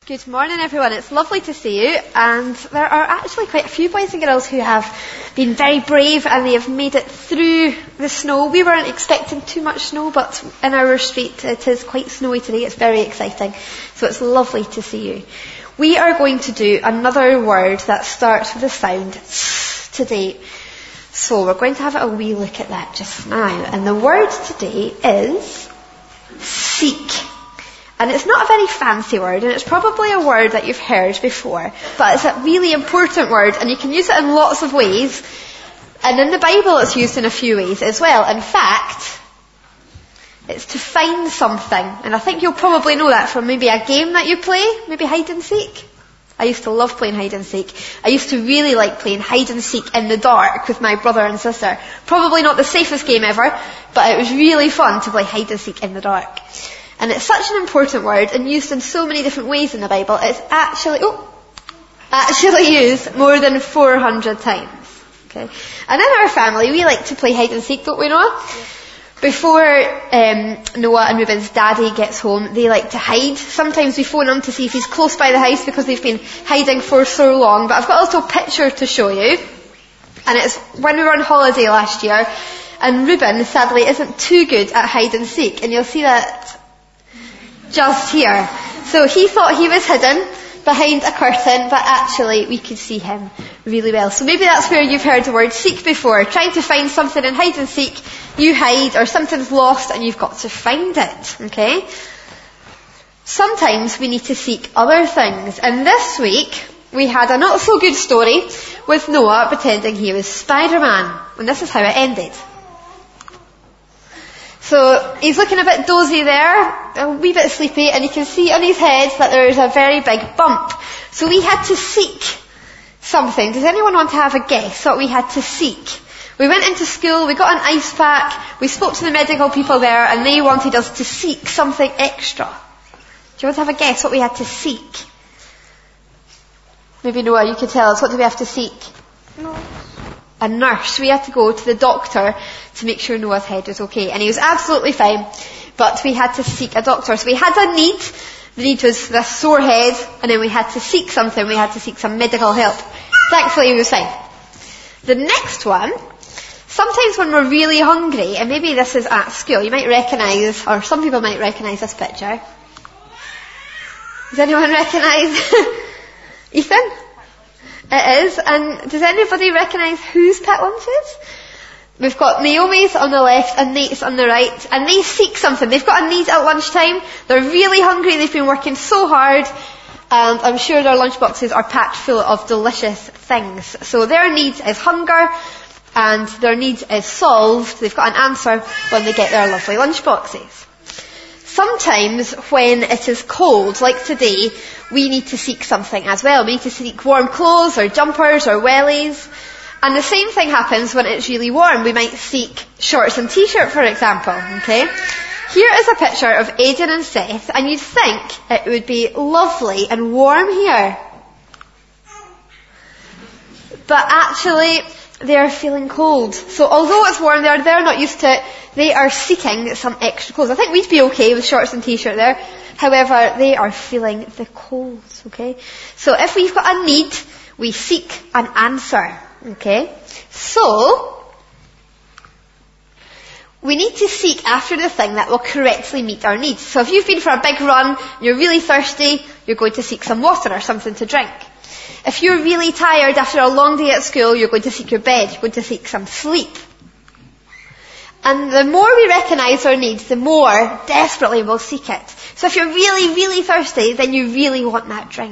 Good morning, everyone. It's lovely to see you. And there are actually quite a few boys and girls who have been very brave and they have made it through the snow. We weren't expecting too much snow, but in our street it is quite snowy today. It's very exciting. So it's lovely to see you. We are going to do another word that starts with the sound today. So we're going to have a wee look at that just now. And the word today is seek. And it's not a very fancy word, and it's probably a word that you've heard before, but it's a really important word, and you can use it in lots of ways. And in the Bible it's used in a few ways as well. In fact, it's to find something. And I think you'll probably know that from maybe a game that you play, maybe hide and seek. I used to love playing hide and seek. I used to really like playing hide and seek in the dark with my brother and sister. Probably not the safest game ever, but it was really fun to play hide and seek in the dark. And it's such an important word and used in so many different ways in the Bible. It's actually used more than 400 times. Okay. And in our family, we like to play hide and seek, don't we, Noah? Yeah. Before Noah and Ruben's daddy gets home, they like to hide. Sometimes we phone him to see if he's close by the house because they've been hiding for so long. But I've got a little picture to show you. And it's when we were on holiday last year. And Ruben, sadly, isn't too good at hide and seek. And you'll see that just here. So he thought he was hidden behind a curtain, but actually we could see him really well. So maybe that's where you've heard the word seek before. Trying to find something in hide and seek, you hide, or something's lost and you've got to find it. Okay? Sometimes we need to seek other things. And this week we had a not so good story with Noah pretending he was Spider-Man. And this is how it ended. So he's looking a bit dozy there, a wee bit sleepy, and you can see on his head that there is a very big bump. So we had to seek something. Does anyone want to have a guess what we had to seek? We went into school, we got an ice pack, we spoke to the medical people there, and they wanted us to seek something extra. Do you want to have a guess what we had to seek? Maybe Noah, you could tell us. What do we have to seek? No. A nurse. We had to go to the doctor to make sure Noah's head was okay. And he was absolutely fine, but we had to seek a doctor. So we had a need. The need was this sore head, and then we had to seek something. We had to seek some medical help. Thankfully he was fine. The next one, sometimes when we're really hungry, and maybe this is at school, you might recognise, or some people might recognise this picture. Does anyone recognise Ethan? It is. And does anybody recognise whose pet lunch is? We've got Naomi's on the left and Nate's on the right. And they seek something. They've got a need at lunchtime. They're really hungry. They've been working so hard. And I'm sure their lunchboxes are packed full of delicious things. So their need is hunger. And their need is solved. They've got an answer when they get their lovely lunchboxes. Sometimes when it is cold, like today, we need to seek something as well. We need to seek warm clothes or jumpers or wellies. And the same thing happens when it's really warm. We might seek shorts and t-shirt, for example. Okay? Here is a picture of Aidan and Seth, and you'd think it would be lovely and warm here. But actually, they are feeling cold. So although it's warm there, they're not used to it. They are seeking some extra clothes. I think we'd be okay with shorts and t-shirt there. However, they are feeling the cold, okay? So if we've got a need, we seek an answer, okay? So, we need to seek after the thing that will correctly meet our needs. So if you've been for a big run, you're really thirsty, you're going to seek some water or something to drink. If you're really tired after a long day at school, you're going to seek your bed, you're going to seek some sleep. And the more we recognise our needs, the more desperately we'll seek it. So if you're really, really thirsty, then you really want that drink.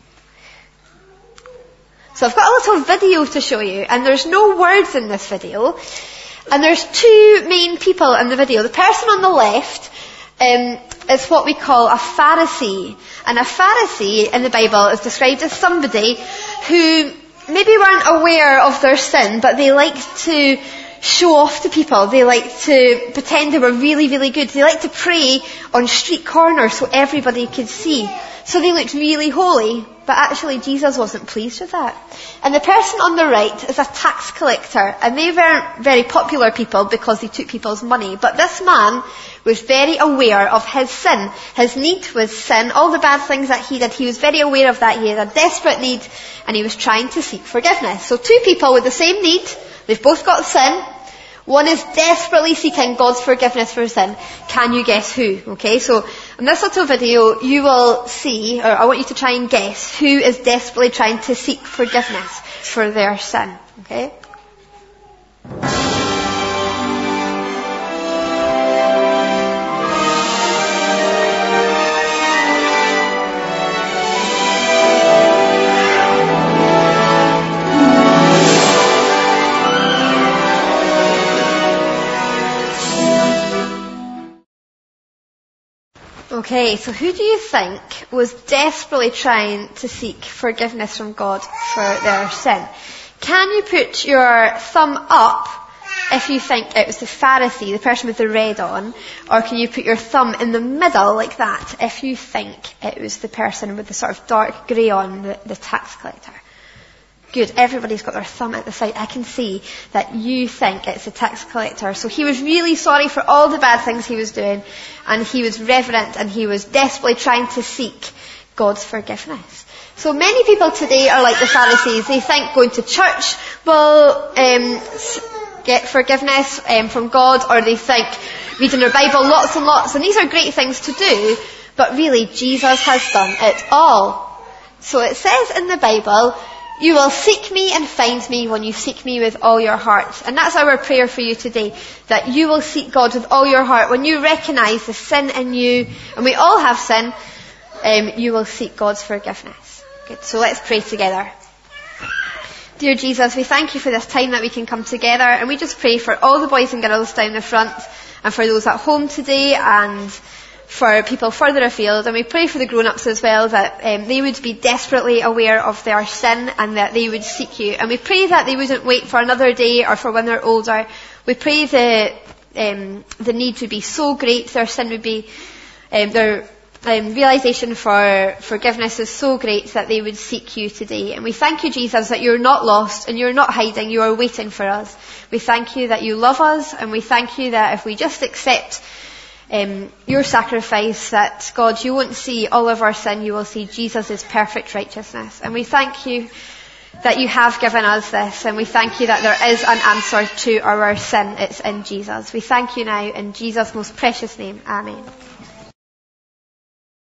So I've got a little video to show you, and there's no words in this video. And there's two main people in the video. The person on the left is what we call a Pharisee. And a Pharisee in the Bible is described as somebody who maybe weren't aware of their sin, but they liked to show off to people. They like to pretend they were really, really good. They like to pray on street corners so everybody could see. So they looked really holy, But actually Jesus wasn't pleased with that. And the person on the right is a tax collector, and they weren't very popular people because they took people's money. But this man was very aware of his sin. His need was sin, all the bad things that he did. He was very aware of that. He had a desperate need, and he was trying to seek forgiveness. So two people with the same need, they've both got sin. One is desperately seeking God's forgiveness for sin. Can you guess who? Okay, so in this little video you will see, or I want you to try and guess, who is desperately trying to seek forgiveness for their sin. Okay? Okay, so who do you think was desperately trying to seek forgiveness from God for their sin? Can you put your thumb up if you think it was the Pharisee, the person with the red on, or can you put your thumb in the middle like that if you think it was the person with the sort of dark grey on, the tax collector? Good, everybody's got their thumb at the side. I can see that you think it's a tax collector. So he was really sorry for all the bad things he was doing, and he was reverent, and he was desperately trying to seek God's forgiveness. So many people today are like the Pharisees. They think going to church will get forgiveness from God, or they think reading their Bible lots and lots, and these are great things to do, but really Jesus has done it all. So it says in the Bible, you will seek me and find me when you seek me with all your heart. And that's our prayer for you today, that you will seek God with all your heart. When you recognise the sin in you, and we all have sin, you will seek God's forgiveness. Good, so let's pray together. Dear Jesus, we thank you for this time that we can come together, and we just pray for all the boys and girls down the front, and for those at home today, and for people further afield, and we pray for the grown-ups as well, that they would be desperately aware of their sin and that they would seek you. And we pray that they wouldn't wait for another day or for when they're older. We pray the need would be so great, their sin would be, their realisation for forgiveness is so great that they would seek you today. And we thank you, Jesus, that you're not lost and you're not hiding, you are waiting for us. We thank you that you love us, and we thank you that if we just accept your sacrifice, that God, you won't see all of our sin, you will see Jesus' perfect righteousness. And we thank you that you have given us this, and we thank you that there is an answer to our sin. It's in Jesus. We thank you now in Jesus' most precious name. Amen.